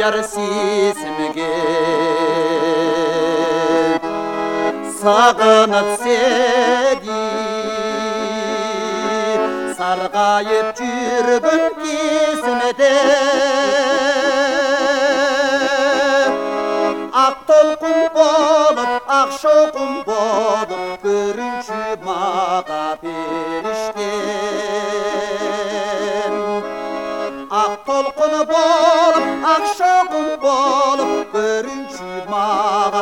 yar sesimiga sağınıp seni sargayıp жүргün kesmede ak толқын болып ақ шоқым болып көрінші маға періштем ақ толқын болып ақ шоқым болып көрінші маға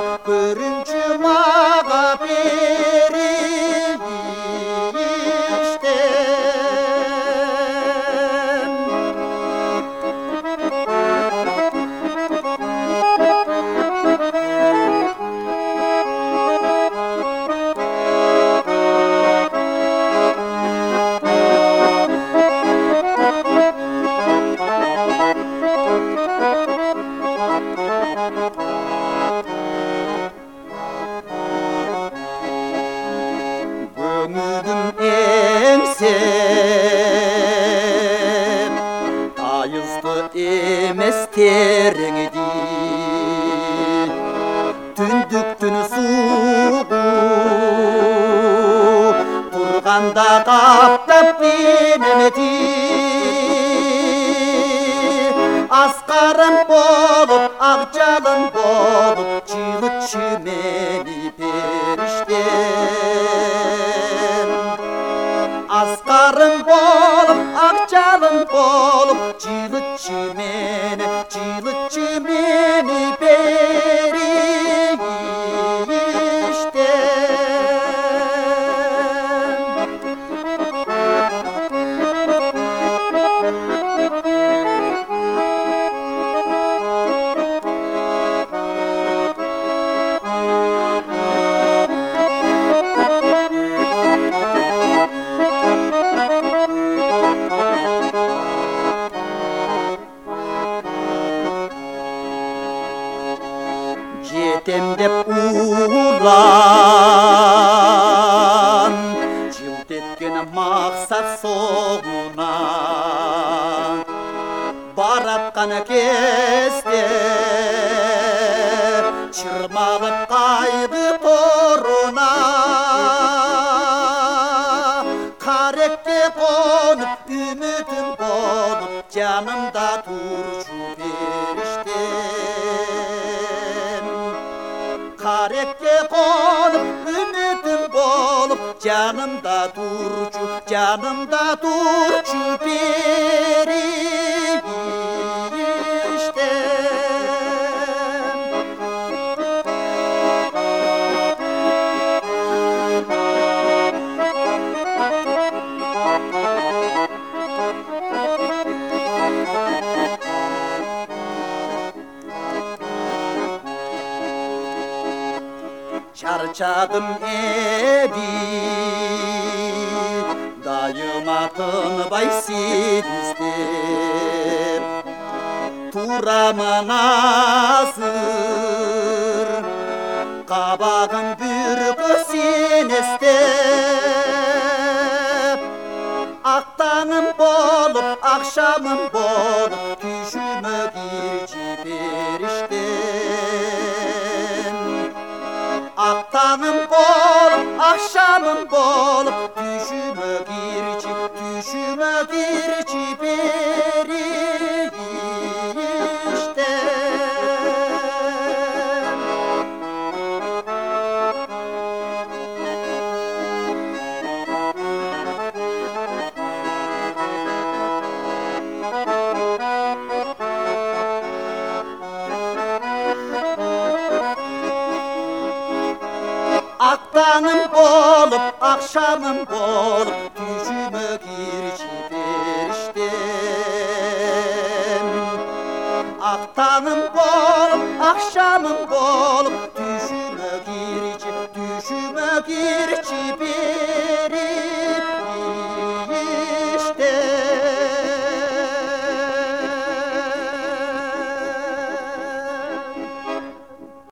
Көңілім еңсеп тайызды емес тереңде түндіктің суығы тұрғанда қаптап денемде асқарым болып ақ жалын болып жылытшы мені періштем асқарым болып ақ жалын болып жылытшы мені періштем жетем деп улан жылт еткен мақсат соңына баратқан кезде шырмалып қайғы торына қаректе қонып үмітім болып жанымда тұршы періштем қаректе қонып үмітім болып жанымда тұршы періштем Çarçadım evi dayıma tınbay sizdir turamın azır kabağın bürkü sinestep Aqtağım bolup akşamım bolup düşümü girci periştem Aqtağım bolup akşamım bolup düşümü girci periştem Aqtağım bolup akşamım bolup düşümü girci periştem Aqtağım bolup akşamım bolup düşümü girci periştem